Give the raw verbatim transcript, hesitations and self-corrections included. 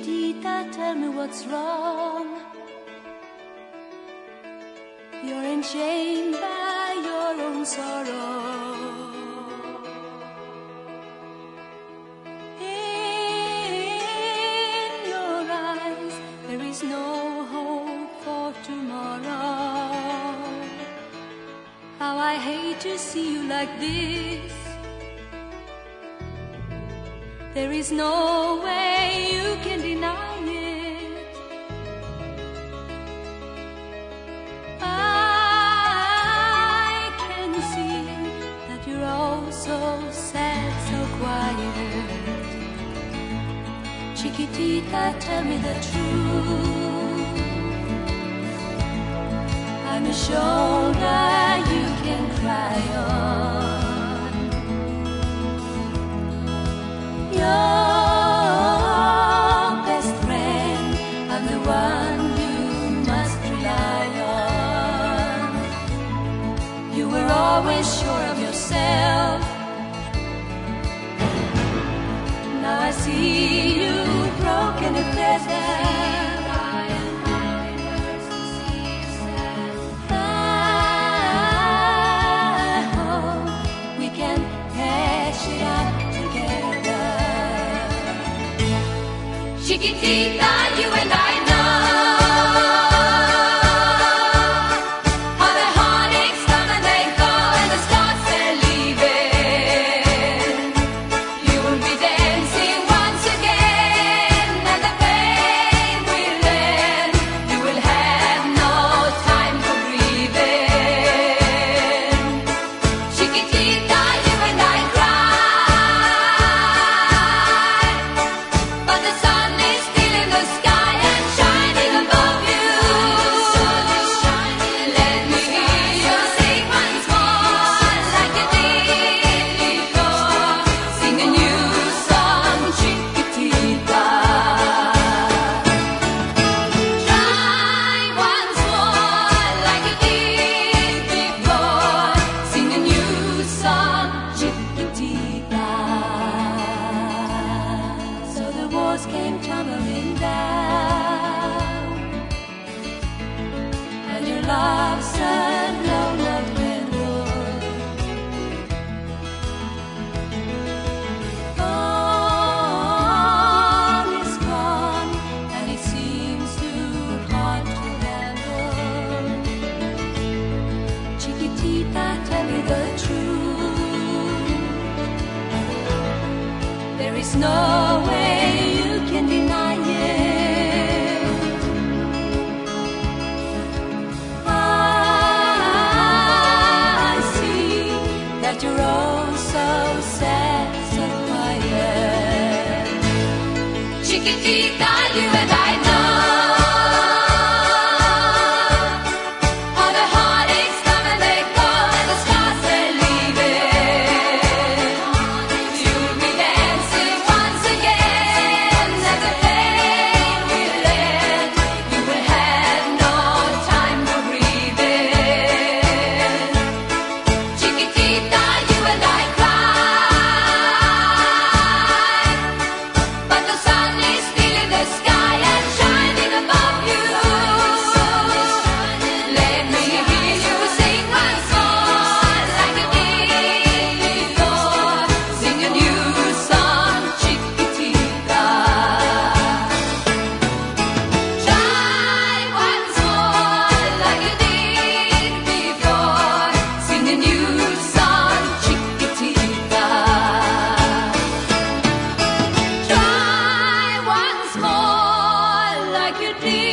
Chiquitita, tell me what's wrong. You're enchained by your own sorrow. In your eyes there is no hope for tomorrow. How I hate to see you like this. There is no way you can deny it. I can see that you're all so sad, so quiet. Chiquitita, tell me the truth. I'm a shoulder you can cry on. Your best friend, I'm the one you must rely on. You were always sure of yourself. Now I see you broken and pleasant. I hope we can hash it out together. Chiquitita, you and I know how the heartaches come and they go, and the stars they're leaving. You will be dancing once again, and the pain will end. You will have no time for grieving. Chiquitita, you and I cry, but the sun is still in the sky and shining above you. Let me hear you sing once more like you did before. Sing a new song, Chiquitita. Try once more like you did before. Sing a new song, Chiquitita. So the walls came tumbling down, and your love said no love dwindled. All is gone, and it seems too hard to handle. Chiquitita, tell me the truth. There is no way you can deny it. I see that you're all so sad, so quiet. Chiquitita, you and I know how the heartaches come and they go, and the stars they're leaving. You'll be dancing once again, and the pain will end. You will have no time for grieving. Chiquitita, you and I cry, but the sun is still in the sky and shining above you. Let me hear you sing once more like you did before. Sing a new song, Chiquitita. Try once more like you did before. Sing a new song, Chiquitita. Try once more like you did